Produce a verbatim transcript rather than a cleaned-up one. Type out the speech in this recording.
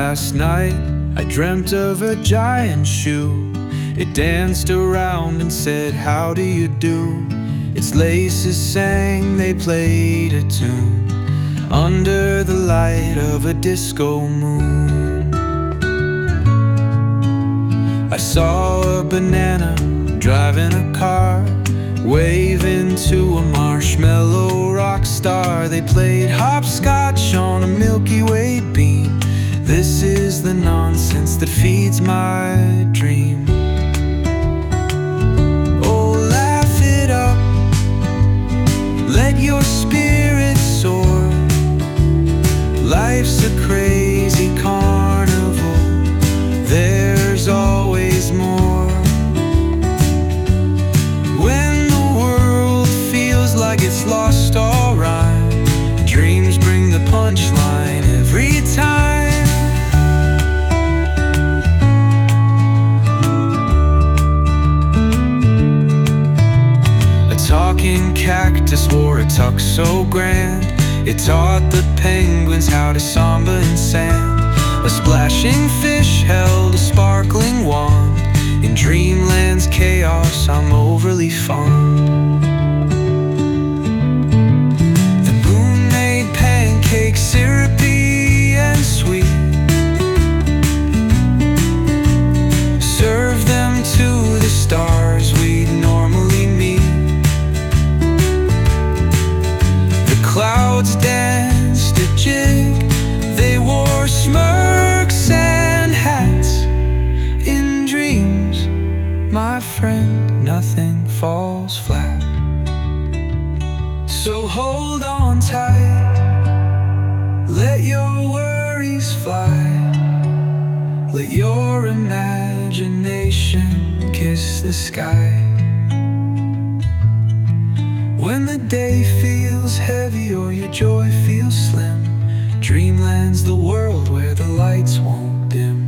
Last night I dreamt of a giant shoe. It danced around and said, "How do you do?" Its laces sang, they played a tune under the light of a disco moon. I saw a banana driving a car, waving to a marshmallow rock star. They played hopscotch on a Milky Way beam. This is the nonsense that feeds my dream. Oh, laugh it up, let your spirit soar. Life's a crazy carnival, there's always more. When the world feels like it's lost all rhyme, dreams bring the punchline every time. A talking cactus wore a tux so grand, it taught the penguins how to samba in sand. A splashing fish held a sparkling wand. In dreamland's chaos, I'm overly fond. The moon made pancakes syrupy and sweet, served them to the stars we'd normally meet. The clouds danced a jig, they wore smirks and hats. In dreams, my friend, nothing falls flat. So hold on tight, let your worries fly. Let your imagination kiss the sky. When the day feels heavy or your joy feels slim, dreamland's the world where the lights won't dim.